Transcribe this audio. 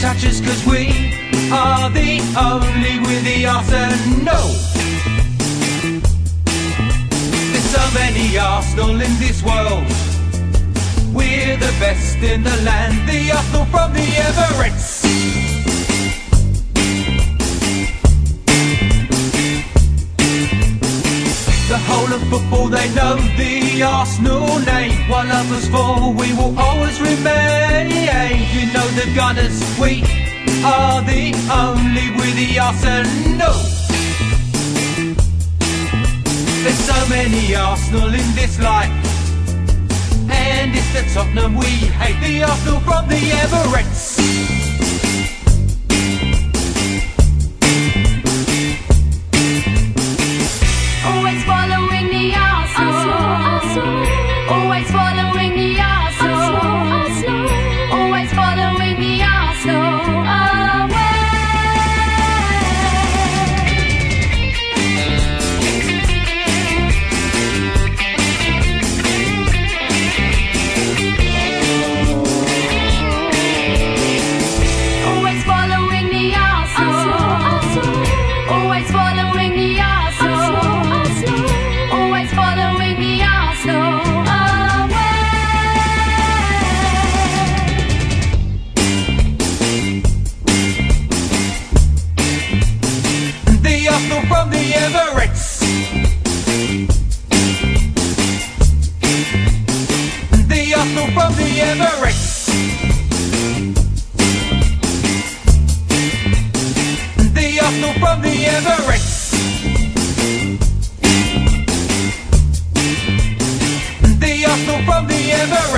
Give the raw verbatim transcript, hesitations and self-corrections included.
touch us, cause we are the only with the Arsenal. There's so many Arsenal in this world. We're the best in the land, the Arsenal from the Emirates. The whole of football, they know the Arsenal name. While others fall, we will always remain. You know the Gunners, we are the only with the Arsenal. There's so many Arsenal in this life, and it's the Tottenham we hate, the Arsenal from the Emirates. Always following the Arsenal, always following the Arsenal, always following the Arsenal away. Always following the Arsenal, always following the Arsenal, always following the Arsenal away. The Arsenal from the Emirates. The Arsenal from the Emirates. The Arsenal from the Emirates. The Arsenal from the Emirates.